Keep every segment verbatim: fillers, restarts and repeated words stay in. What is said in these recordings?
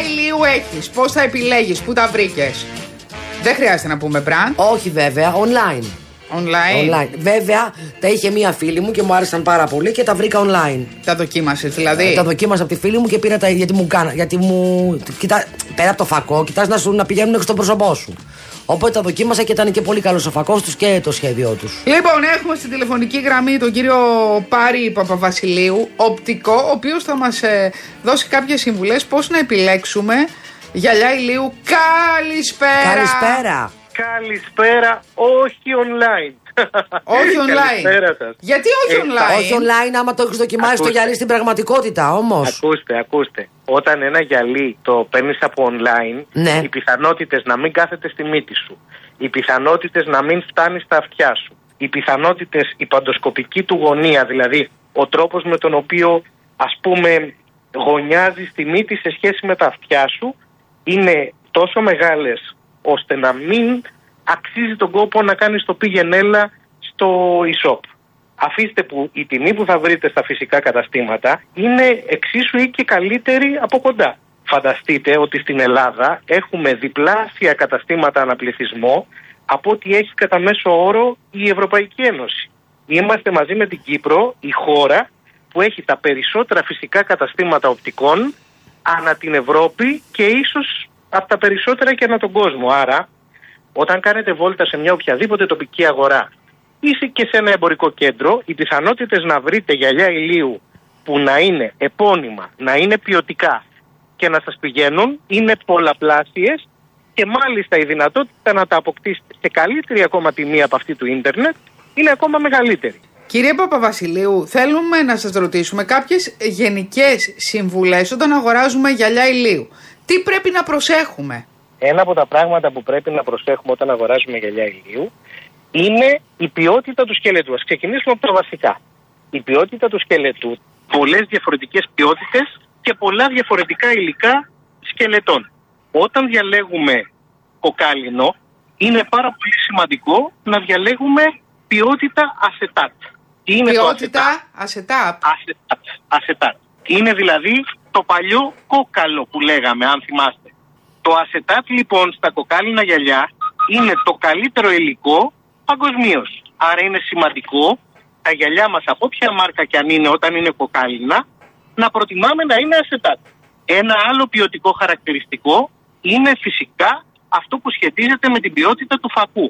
ηλίου έχεις? Πώς θα επιλέγεις? Πού τα βρήκες? Δεν χρειάζεται να πούμε brand. Όχι βέβαια, online. Online. online. Βέβαια, τα είχε μία φίλη μου και μου άρεσαν πάρα πολύ και τα βρήκα online. Τα δοκίμασες δηλαδή? Ε, τα δοκίμασα από τη φίλη μου και πήρα τα γιατί μου κάνα. Γιατί μου. Κοιτά, πέρα από το φακό, κοιτάς να, σου, να πηγαίνουν στο πρόσωπό σου. Οπότε τα δοκίμασα και ήταν και πολύ καλός ο φακός τους και το σχέδιό τους. Λοιπόν, έχουμε στην τηλεφωνική γραμμή τον κύριο Πάρη Παπαβασιλείου, οπτικό, ο οποίος θα μας ε, δώσει κάποιες συμβουλές πώς να επιλέξουμε γυαλιά ηλίου. Καλησπέρα! Καλησπέρα! Καλησπέρα, όχι online. Όχι online. Καλησπέρα σας. Γιατί όχι ε, online? Όχι online, άμα το έχεις δοκιμάσει ακούστε. Το γυαλί στην πραγματικότητα, όμως. Ακούστε, ακούστε. Όταν ένα γυαλί το παίρνεις από online, ναι. οι πιθανότητες να μην κάθεται στη μύτη σου, οι πιθανότητες να μην φτάνει στα αυτιά σου, οι πιθανότητες, η παντοσκοπική του γωνία, δηλαδή ο τρόπος με τον οποίο, ας πούμε, γωνιάζει τη μύτη σε σχέση με τα αυτιά σου, είναι τόσο μεγάλες ώστε να μην αξίζει τον κόπο να κάνεις το πήγαινέλα στο e-shop. Αφήστε που η τιμή που θα βρείτε στα φυσικά καταστήματα είναι εξίσου ή και καλύτερη από κοντά. Φανταστείτε ότι στην Ελλάδα έχουμε διπλάσια καταστήματα αναπληθυσμό από ό,τι έχει κατά μέσο όρο η Ευρωπαϊκή Ένωση. Είμαστε μαζί με την Κύπρο η χώρα που έχει τα περισσότερα φυσικά καταστήματα οπτικών ανά την Ευρώπη και ίσως από τα περισσότερα και ανά τον κόσμο. Άρα, όταν κάνετε βόλτα σε μια οποιαδήποτε τοπική αγορά ή και σε ένα εμπορικό κέντρο, οι πιθανότητες να βρείτε γυαλιά ηλίου που να είναι επώνυμα, να είναι ποιοτικά και να σας πηγαίνουν είναι πολλαπλάσιες και μάλιστα η δυνατότητα να τα αποκτήσετε σε καλύτερη ακόμα τιμή από αυτή του ίντερνετ είναι ακόμα μεγαλύτερη. Κύριε Παπαβασιλείου, θέλουμε να σας ρωτήσουμε κάποιες γενικές συμβουλές όταν αγοράζουμε γυαλιά ηλίου. Τι πρέπει να προσέχουμε? Ένα από τα πράγματα που πρέπει να προσέχουμε όταν αγοράζουμε γυαλιά ηλίου είναι η ποιότητα του σκελετού. Ας ξεκινήσουμε από τα βασικά. Η ποιότητα του σκελετού, πολλές διαφορετικές ποιότητες και πολλά διαφορετικά υλικά σκελετών. Όταν διαλέγουμε κοκάλινο, είναι πάρα πολύ σημαντικό να διαλέγουμε ποιότητα ασετάτ. Τι είναι ποιότητα το ασετάτ? Ασετάτ. Ασετάτ. Είναι δηλαδή το παλιό κόκαλο που λέγαμε, αν θυμάστε. Το ασετάτ λοιπόν στα κοκάλινα γυαλιά είναι το καλύτερο υλικό παγκοσμίως. Άρα είναι σημαντικό τα γυαλιά μας, από όποια μάρκα και αν είναι όταν είναι κοκάλινα, να προτιμάμε να είναι ασετάτ. Ένα άλλο ποιοτικό χαρακτηριστικό είναι φυσικά αυτό που σχετίζεται με την ποιότητα του φακού.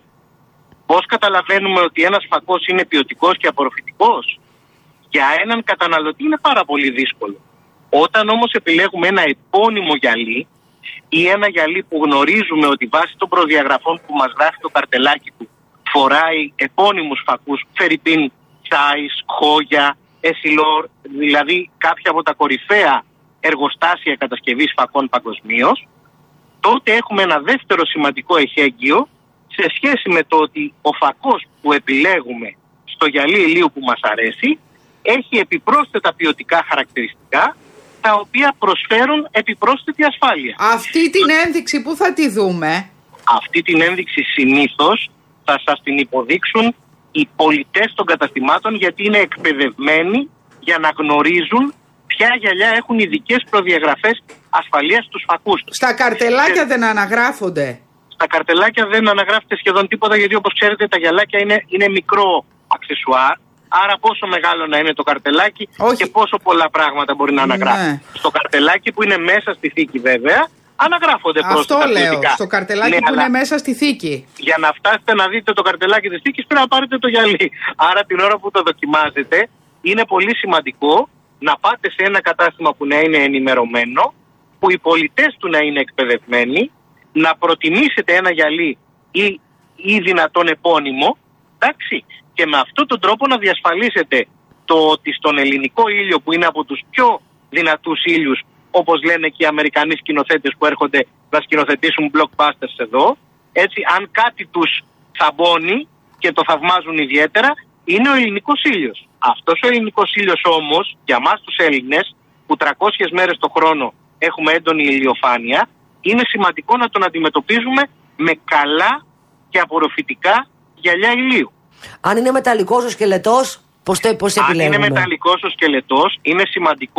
Πώς καταλαβαίνουμε ότι ένας φακός είναι ποιοτικός και απορροφητικός? Για έναν καταναλωτή είναι πάρα πολύ δύσκολο. Όταν όμως επιλέγουμε ένα επώνυμο γυαλί ή ένα γυαλί που γνωρίζουμε ότι βάσει των προδιαγραφών που μας γράφει το καρτελάκι του φοράει επώνυμους φακούς, Φερρυπίν, Zeiss, Hoya, Essilor, δηλαδή κάποια από τα κορυφαία εργοστάσια κατασκευής φακών παγκοσμίως, τότε έχουμε ένα δεύτερο σημαντικό εχέγγυο σε σχέση με το ότι ο φακός που επιλέγουμε στο γυαλί ηλίου που μας αρέσει έχει επιπρόσθετα ποιοτικά χαρακτηριστικά τα οποία προσφέρουν επιπρόσθετη ασφάλεια. Αυτή την ένδειξη που θα τη δούμε? Αυτή την ένδειξη συνήθως θα σας την υποδείξουν οι πολιτές των καταστημάτων, γιατί είναι εκπαιδευμένοι για να γνωρίζουν ποια γυαλιά έχουν ειδικές προδιαγραφές ασφαλείας στους φακούς τους. Στα καρτελάκια και... δεν αναγράφονται? Στα καρτελάκια δεν αναγράφεται σχεδόν τίποτα, γιατί όπως ξέρετε τα γυαλάκια είναι, είναι μικρό αξεσουάρ. Άρα πόσο μεγάλο να είναι το καρτελάκι Όχι. και πόσο πολλά πράγματα μπορεί να αναγράφει. Ναι. Στο καρτελάκι που είναι μέσα στη θήκη βέβαια αναγράφονται πρόσθετα. Αυτό λέω, ποιοτικά. στο καρτελάκι ναι, που είναι μέσα στη θήκη. Για να φτάσετε να δείτε το καρτελάκι της θήκης πρέπει να πάρετε το γυαλί. Άρα την ώρα που το δοκιμάζετε είναι πολύ σημαντικό να πάτε σε ένα κατάστημα που να είναι ενημερωμένο, που οι πολιτές του να είναι εκπαιδευμένοι, να προτιμήσετε ένα γυαλί ή, ή δυνατόν επώνυμο, εντάξει, και με αυτόν τον τρόπο να διασφαλίσετε το ότι στον ελληνικό ήλιο, που είναι από τους πιο δυνατούς ήλιους, όπως λένε και οι Αμερικανοί σκηνοθέτες που έρχονται να σκηνοθετήσουν blockbusters εδώ, έτσι, αν κάτι τους θαμπώνει και το θαυμάζουν ιδιαίτερα, είναι ο ελληνικός ήλιος. Αυτός ο ελληνικός ήλιος όμως, για μας τους Έλληνες, που τριακόσιες μέρες το χρόνο έχουμε έντονη ηλιοφάνεια, είναι σημαντικό να τον αντιμετωπίζουμε με καλά και απορροφητικά γυαλιά ηλίου. Αν είναι μεταλλικός ο σκελετός, πώς, πώς επιλέγουμε? Αν είναι μεταλλικός ο σκελετός, είναι σημαντικό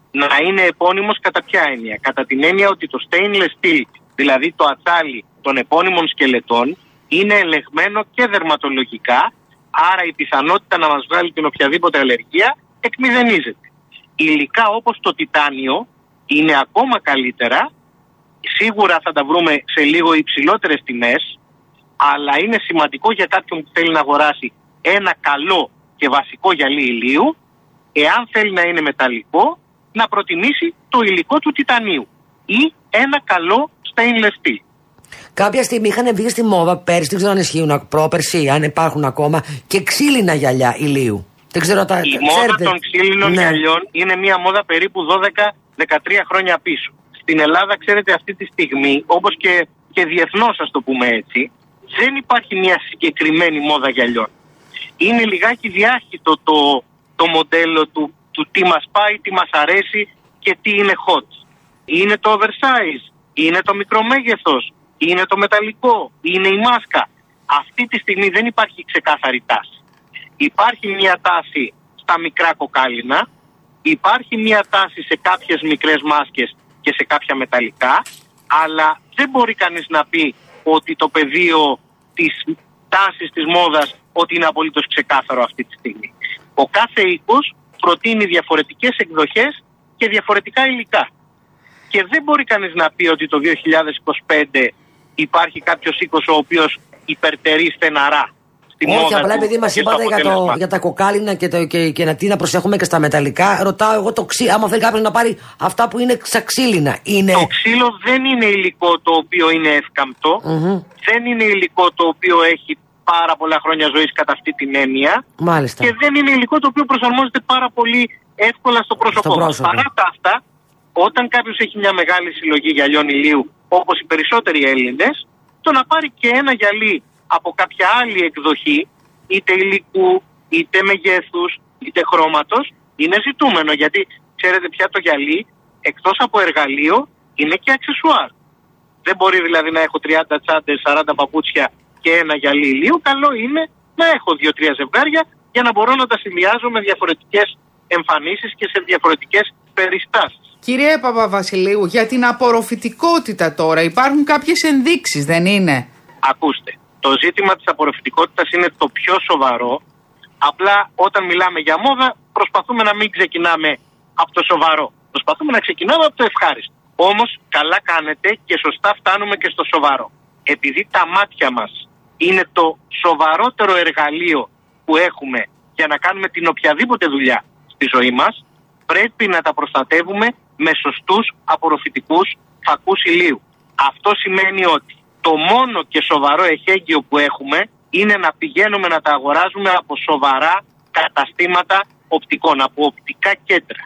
να είναι επώνυμος κατά ποια έννοια? Κατά την έννοια ότι το stainless steel, δηλαδή το ατσάλι των επώνυμων σκελετών, είναι ελεγμένο και δερματολογικά, άρα η πιθανότητα να μας βγάλει την οποιαδήποτε αλλεργία εκμηδενίζεται. Υλικά όπως το τιτάνιο είναι ακόμα καλύτερα, σίγουρα θα τα βρούμε σε λίγο υψηλότερες τιμές, αλλά είναι σημαντικό για κάποιον που θέλει να αγοράσει ένα καλό και βασικό γυαλί ηλίου, εάν θέλει να είναι μεταλλικό, να προτιμήσει το υλικό του τιτανίου ή ένα καλό stainless steel. Κάποια στιγμή είχαν βγει στη μόδα πέρσι, δεν ξέρω αν ισχύουν πρόπερσι, αν υπάρχουν ακόμα, και ξύλινα γυαλιά ηλίου. Δεν ξέρω τα. Η μόδα ξέρετε. των ξύλινων ναι. γυαλιών είναι μια μόδα περίπου δώδεκα με δεκατρία χρόνια πίσω. Στην Ελλάδα, ξέρετε, αυτή τη στιγμή, όπως και, και διεθνώς, ας το πούμε έτσι, δεν υπάρχει μια συγκεκριμένη μόδα γυαλιών. Είναι λιγάκι διάχυτο το, το μοντέλο του, του τι μας πάει, τι μας αρέσει και τι είναι hot. Είναι το oversize, είναι το μικρό μέγεθος, είναι το μεταλλικό, είναι η μάσκα. Αυτή τη στιγμή δεν υπάρχει ξεκάθαρη τάση. Υπάρχει μια τάση στα μικρά κοκάλινα, υπάρχει μια τάση σε κάποιες μικρές μάσκες και σε κάποια μεταλλικά, αλλά δεν μπορεί κανείς να πει ότι το πεδίο της τάσης της μόδας ότι είναι απολύτως ξεκάθαρο αυτή τη στιγμή. Ο κάθε οίκος προτείνει διαφορετικές εκδοχές και διαφορετικά υλικά. Και δεν μπορεί κανείς να πει ότι το δύο χιλιάδες είκοσι πέντε υπάρχει κάποιος οίκος ο οποίος υπερτερεί στεναρά. Όχι, απλά επειδή μας είπατε για, το, για τα κοκάλινα και, το, και, και να, τι να προσέχουμε και στα μεταλλικά, ρωτάω εγώ το ξύλο. Άμα θέλει κάποιος να πάρει αυτά που είναι στα ξύλινα, είναι. Το ξύλο δεν είναι υλικό το οποίο είναι εύκαμπτο. Mm-hmm. Δεν είναι υλικό το οποίο έχει πάρα πολλά χρόνια ζωής κατά αυτή την έννοια. Μάλιστα. Και δεν είναι υλικό το οποίο προσαρμόζεται πάρα πολύ εύκολα στο πρόσωπό μας. Παρά τα αυτά, όταν κάποιος έχει μια μεγάλη συλλογή γυαλιών ηλίου, όπως οι περισσότεροι Έλληνες, το να πάρει και ένα γυαλί από κάποια άλλη εκδοχή, είτε υλικού, είτε μεγέθους, είτε χρώματος, είναι ζητούμενο. Γιατί ξέρετε πια το γυαλί, εκτός από εργαλείο, είναι και αξεσουάρ. Δεν μπορεί δηλαδή να έχω τριάντα τσάντες, σαράντα παπούτσια και ένα γυαλί ηλίου. Καλό είναι να έχω δύο-τρία ζευγάρια για να μπορώ να τα συνδυάζω με διαφορετικές εμφανίσεις και σε διαφορετικές περιστάσεις. Κύριε Παπαβασιλείου, για την απορροφητικότητα τώρα υπάρχουν κάποιες ενδείξεις, δεν είναι? Ακούστε. Το ζήτημα της απορροφητικότητας είναι το πιο σοβαρό. Απλά όταν μιλάμε για μόδα προσπαθούμε να μην ξεκινάμε από το σοβαρό. Προσπαθούμε να ξεκινάμε από το ευχάριστο. Όμως καλά κάνετε και σωστά φτάνουμε και στο σοβαρό. Επειδή τα μάτια μας είναι το σοβαρότερο εργαλείο που έχουμε για να κάνουμε την οποιαδήποτε δουλειά στη ζωή μας, πρέπει να τα προστατεύουμε με σωστούς απορροφητικούς φακούς ηλίου. Αυτό σημαίνει ότι το μόνο και σοβαρό εχέγγυο που έχουμε είναι να πηγαίνουμε να τα αγοράζουμε από σοβαρά καταστήματα οπτικών, από οπτικά κέντρα.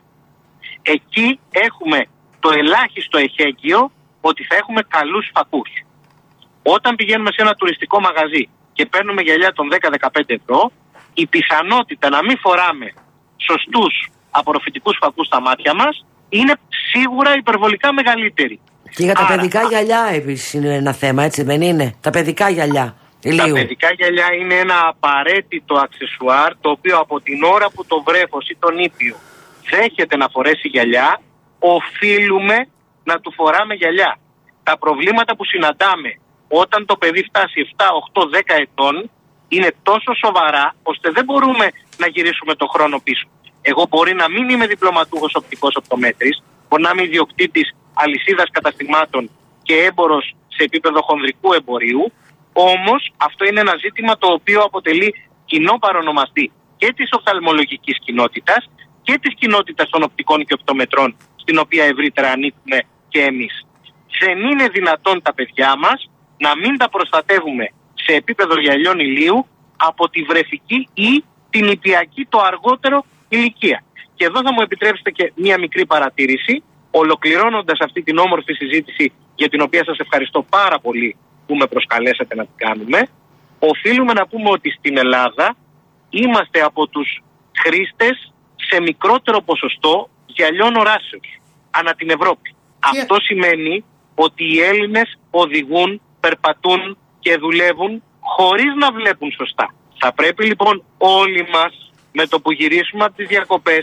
Εκεί έχουμε το ελάχιστο εχέγγυο ότι θα έχουμε καλούς φακούς. Όταν πηγαίνουμε σε ένα τουριστικό μαγαζί και παίρνουμε γυαλιά των δέκα με δεκαπέντε ευρώ, η πιθανότητα να μην φοράμε σωστούς απορροφητικούς φακούς στα μάτια μας είναι σίγουρα υπερβολικά μεγαλύτερη. Και για τα Άρα, παιδικά γυαλιά επίσης είναι ένα θέμα, έτσι δεν είναι? Τα παιδικά γυαλιά ηλίου. Τα παιδικά γυαλιά είναι ένα απαραίτητο αξεσουάρ, το οποίο από την ώρα που το βρέφος ή τον ήπιο δέχεται να φορέσει γυαλιά, οφείλουμε να του φοράμε γυαλιά. Τα προβλήματα που συναντάμε όταν το παιδί φτάσει επτά, οκτώ, δέκα ετών είναι τόσο σοβαρά, ώστε δεν μπορούμε να γυρίσουμε το χρόνο πίσω. Εγώ μπορεί να μην είμαι διπλωματούχος οπτικός οπτομέτρης, μπορεί να είμαι ιδιοκτήτης αλυσίδας καταστημάτων και έμπορος σε επίπεδο χονδρικού εμπορίου, όμως αυτό είναι ένα ζήτημα το οποίο αποτελεί κοινό παρονομαστή και της οφθαλμολογικής κοινότητας και της κοινότητας των οπτικών και οπτομετρών, στην οποία ευρύτερα ανήκουμε και εμείς. Δεν είναι δυνατόν τα παιδιά μας να μην τα προστατεύουμε σε επίπεδο γυαλιών ηλίου από τη βρεφική ή την νηπιακή το αργότερο ηλικία. Και εδώ θα μου επιτρέψετε και μία μικρή παρατήρηση, ολοκληρώνοντας αυτή την όμορφη συζήτηση, για την οποία σας ευχαριστώ πάρα πολύ που με προσκαλέσατε να την κάνουμε. Οφείλουμε να πούμε ότι στην Ελλάδα είμαστε από τους χρήστες σε μικρότερο ποσοστό γυαλιών οράσεως ανά την Ευρώπη. Yeah. Αυτό σημαίνει ότι οι Έλληνες οδηγούν, περπατούν και δουλεύουν χωρίς να βλέπουν σωστά. Θα πρέπει λοιπόν όλοι μας, με το που γυρίσουμε από τις διακοπές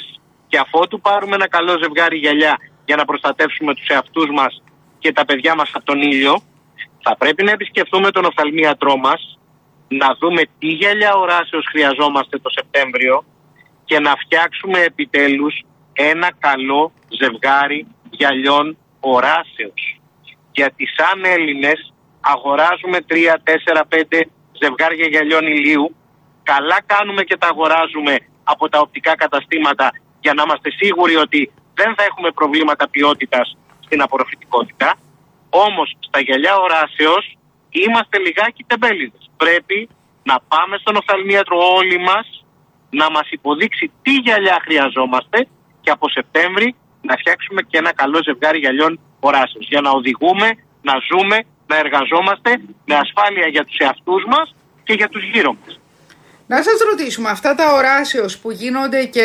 Και αφότου πάρουμε ένα καλό ζευγάρι γυαλιά για να προστατεύσουμε τους εαυτούς μας και τα παιδιά μας από τον ήλιο, θα πρέπει να επισκεφθούμε τον οφθαλμίατρό μας, να δούμε τι γυαλιά οράσεως χρειαζόμαστε το Σεπτέμβριο και να φτιάξουμε επιτέλους ένα καλό ζευγάρι γυαλιών οράσεως. Γιατί σαν Έλληνες αγοράζουμε τρία, τέσσερα, πέντε ζευγάρια γυαλιών ηλίου. Καλά κάνουμε και τα αγοράζουμε από τα οπτικά καταστήματα για να είμαστε σίγουροι ότι δεν θα έχουμε προβλήματα ποιότητας στην απορροφητικότητα. Όμως στα γυαλιά οράσεως είμαστε λιγάκι τεμπέληδες. Πρέπει να πάμε στον οφθαλμίατρο όλοι μας, να μας υποδείξει τι γυαλιά χρειαζόμαστε και από Σεπτέμβρη να φτιάξουμε και ένα καλό ζευγάρι γυαλιών οράσεως για να οδηγούμε, να ζούμε, να εργαζόμαστε με ασφάλεια για τους εαυτούς μας και για τους γύρω μας. Να σας ρωτήσουμε, αυτά τα οράσεως που γίνονται και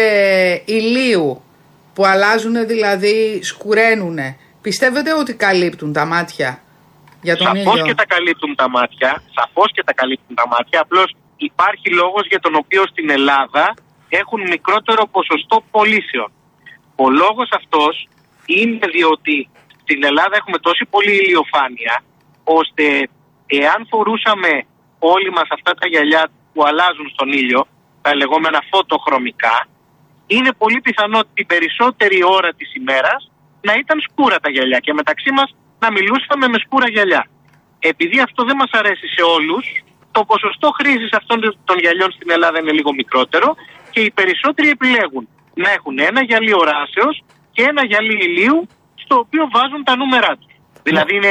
ηλίου, που αλλάζουν δηλαδή, σκουραίνουνε, πιστεύετε ότι καλύπτουν τα μάτια για τον ήλιο? Σαφώς και τα καλύπτουν τα μάτια, σαφώς και τα καλύπτουν τα μάτια, απλώς υπάρχει λόγος για τον οποίο στην Ελλάδα έχουν μικρότερο ποσοστό πωλήσεων. Ο λόγος αυτός είναι διότι στην Ελλάδα έχουμε τόση πολύ ηλιοφάνεια, ώστε εάν φορούσαμε όλοι μας αυτά τα γυαλιά που αλλάζουν στον ήλιο, τα λεγόμενα φωτοχρωμικά, είναι πολύ πιθανό την περισσότερη ώρα της ημέρας να ήταν σκούρα τα γυαλιά και μεταξύ μας να μιλούσαμε με σκούρα γυαλιά. Επειδή αυτό δεν μας αρέσει σε όλους, το ποσοστό χρήσης αυτών των γυαλιών στην Ελλάδα είναι λίγο μικρότερο και οι περισσότεροι επιλέγουν να έχουν ένα γυαλί οράσεως και ένα γυαλί ηλίου, στο οποίο βάζουν τα νούμερά τους. Δηλαδή είναι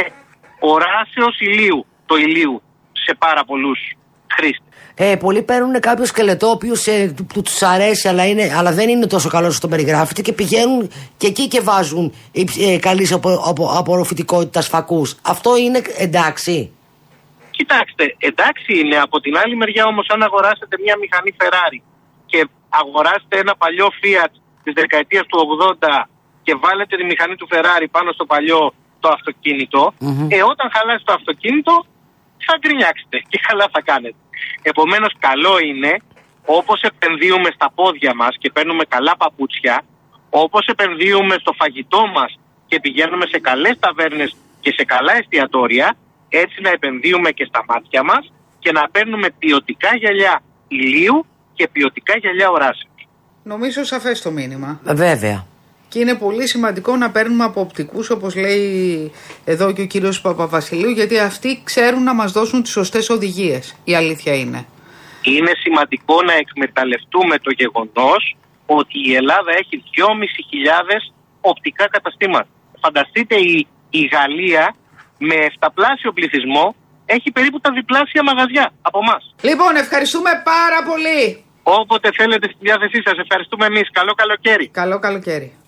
οράσεως ηλίου, το ηλίου, σε πάρα πολλούς χρήστες. Ε, πολλοί παίρνουν κάποιο σκελετό, ο οποίος ε, του, του τους αρέσει, αλλά, είναι, αλλά δεν είναι τόσο καλό όσο τον περιγράφεται και πηγαίνουν και εκεί και βάζουν ε, καλής απο, απο, απορροφητικότητας φακούς. Αυτό είναι εντάξει? Κοιτάξτε, εντάξει είναι. Από την άλλη μεριά όμως, αν αγοράσετε μια μηχανή Ferrari και αγοράσετε ένα παλιό Fiat της δεκαετίας του ογδόντα και βάλετε τη μηχανή του Ferrari πάνω στο παλιό το αυτοκίνητο, mm-hmm. ε, όταν χαλάσει το αυτοκίνητο θα γκρινιάξετε και καλά θα κάνετε. Επομένως, καλό είναι, όπως επενδύουμε στα πόδια μας και παίρνουμε καλά παπούτσια, όπως επενδύουμε στο φαγητό μας και πηγαίνουμε σε καλές ταβέρνες και σε καλά εστιατόρια, έτσι να επενδύουμε και στα μάτια μας και να παίρνουμε ποιοτικά γυαλιά ηλίου και ποιοτικά γυαλιά οράσεως. Νομίζω σαφές το μήνυμα. Βέβαια. Και είναι πολύ σημαντικό να παίρνουμε από οπτικούς, όπως λέει εδώ και ο κύριος Παπαβασιλείου, γιατί αυτοί ξέρουν να μας δώσουν τις σωστές οδηγίες. Η αλήθεια είναι. Είναι σημαντικό να εκμεταλλευτούμε το γεγονός ότι η Ελλάδα έχει δυόμισι χιλιάδες οπτικά καταστήματα. Φανταστείτε η, η Γαλλία με εφταπλάσιο πληθυσμό έχει περίπου τα διπλάσια μαγαζιά από εμάς. Λοιπόν, ευχαριστούμε πάρα πολύ. Όποτε θέλετε στη διάθεσή σας. Ευχαριστούμε εμείς. Καλό καλοκαίρι. Καλό καλοκαίρι.